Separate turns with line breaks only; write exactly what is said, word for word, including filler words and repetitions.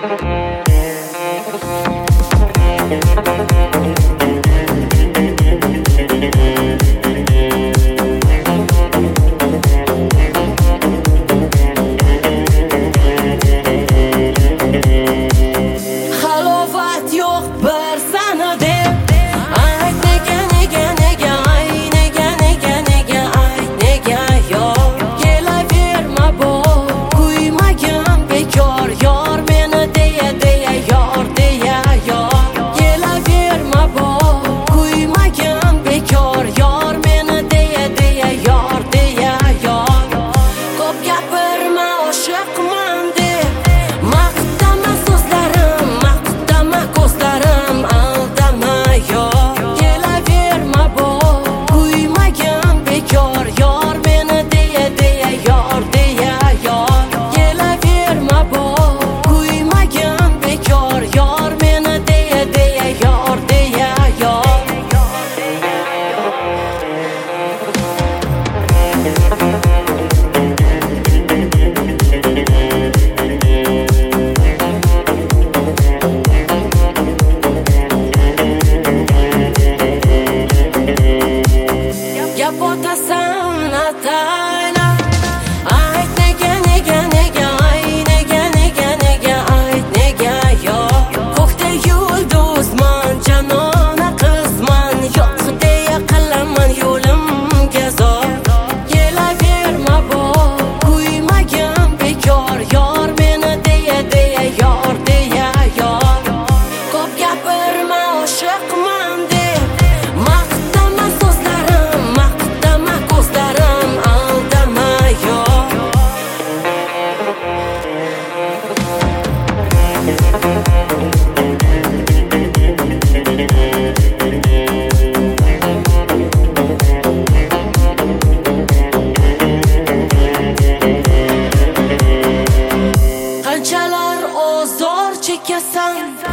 Halovat yo'q bir sana deb ayt nega nega nega ay nega nega nega ay nega yo'q kelaverma bu kuymagin bekor yor meni deya deya yor deya yor kelaverma bu kuymagin bekor yor meni deya deya yor deya yor ko'p gapirma oshiqman deb maqtama so'zlarim maqtama ko'zlarim aldama yor kelaverma bu kuymagin bekor yor meni deya deya yor deya yor kelaverma bu kuymagin bekor yor meni deya deya yor deya yor Gap otasan atayla ayt nega nega nega ay nega nega nega ayt nega yo'q ko'kda yulduzman janona qizman yo'q deya qilaman yo'limga zor kelaverma bu kuymagin bekor yor meni deya deya yor deya yor ko'p gapirma oshiqman deb maqtama so'zlarim maqtama ko'zlarim aldama yor qanchalar ozor chekasan